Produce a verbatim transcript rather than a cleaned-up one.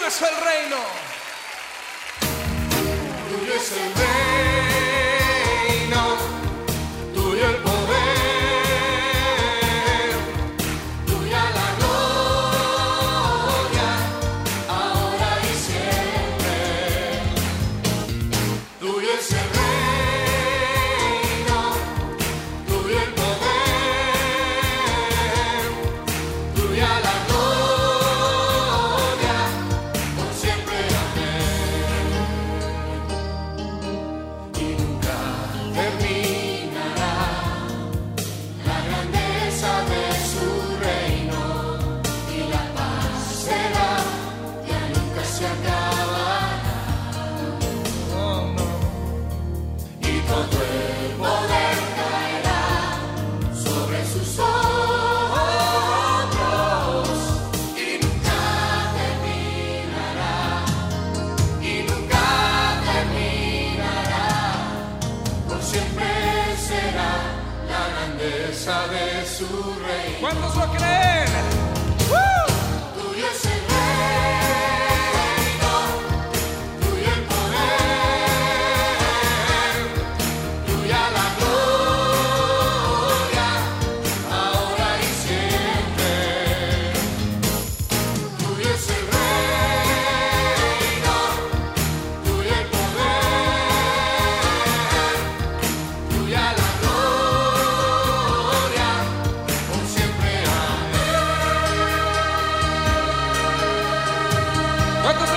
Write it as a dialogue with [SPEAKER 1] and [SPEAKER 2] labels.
[SPEAKER 1] tuyo es el reino. Tuyo es el reino, tuyo el poder, tuya la gloria, ahora y siempre. Tuyo es el reino, tuyo el poder, tuya la gloria, por siempre. Amén. Y nunca terminará la grandeza de su reino, y la paz será, ya nunca se acabará. Oh, no. Y todo el poder caerá sobre sus hombros, y nunca terminará, y nunca terminará, por siempre será la grandeza de su reino. ¿Cuántos lo creen? Tuyo es el reino, tuyo el poder, tuya la gloria, ahora y siempre. Tuyo es el reino, tuyo el poder, tuya la gloria, por siempre. Amén. ¿Cuántos